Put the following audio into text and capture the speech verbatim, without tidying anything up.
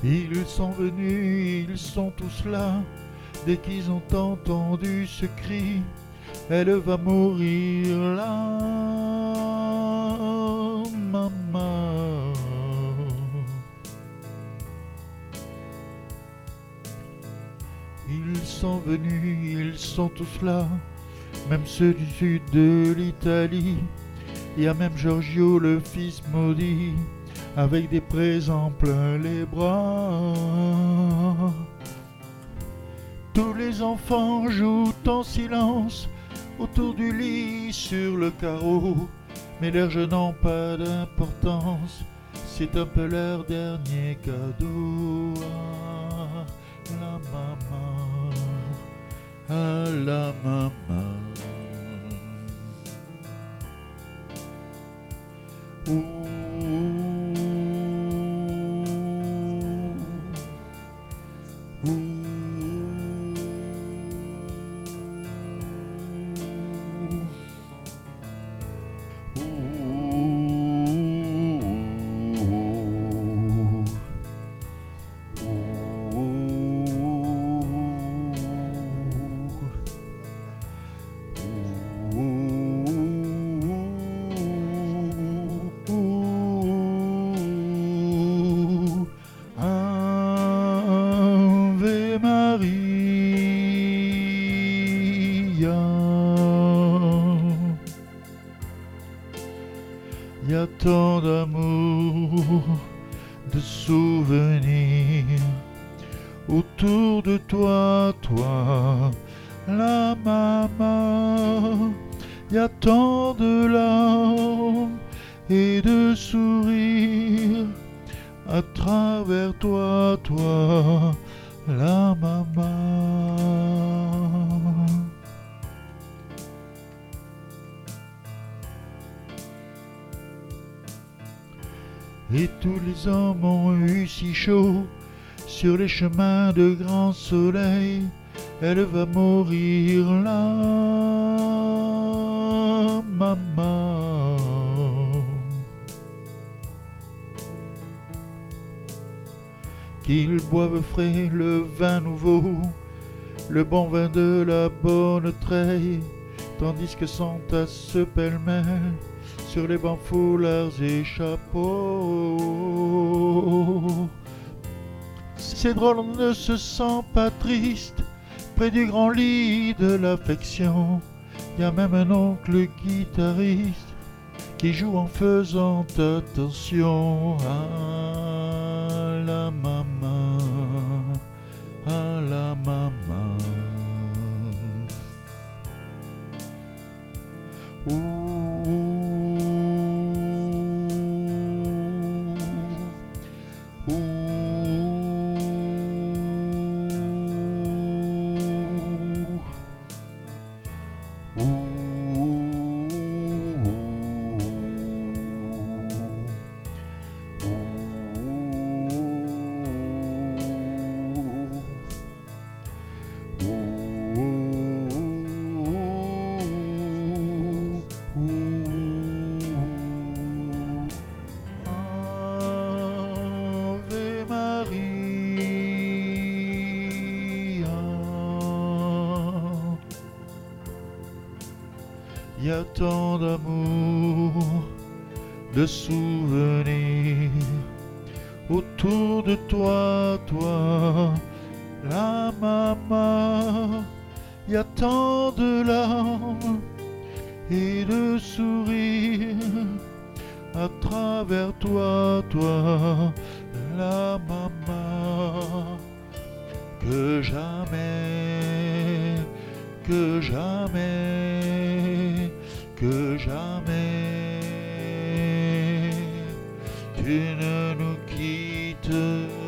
Ils sont venus, ils sont tous là. Dès qu'ils ont entendu ce cri, elle va mourir là, maman. Ils sont venus, ils sont tous là, même ceux du sud de l'Italie. Il y a même Giorgio, le fils maudit, avec des présents plein les bras. Tous les enfants jouent en silence autour du lit sur le carreau, mais leurs jeux n'ont pas d'importance, c'est un peu leur dernier cadeau. Ah, la maman, ah la maman. Ouh. Ave Maria. Y a tant d'amour, de souvenirs autour de toi, toi, la maman. Y a tant de larmes et de sourires à travers toi, toi, la maman. Et tous les hommes ont eu si chaud sur les chemins de grand soleil. Elle va mourir là, maman. Qu'ils boivent frais le vin nouveau, le bon vin de la bonne treille, tandis que s'entassent pêle-mêle sur les bancs, foulards et chapeaux. C'est drôle, on ne se sent pas triste près du grand lit de l'affection. Y a même un oncle guitariste qui joue en faisant attention à la maman, à la maman. Ouh. Ave Maria. Y a tant d'amour, de souvenirs autour de toi, toi, la maman. Y a tant de larmes et de sourires à travers toi, toi, la maman. Que jamais, que jamais, que jamais tu ne nous quittes.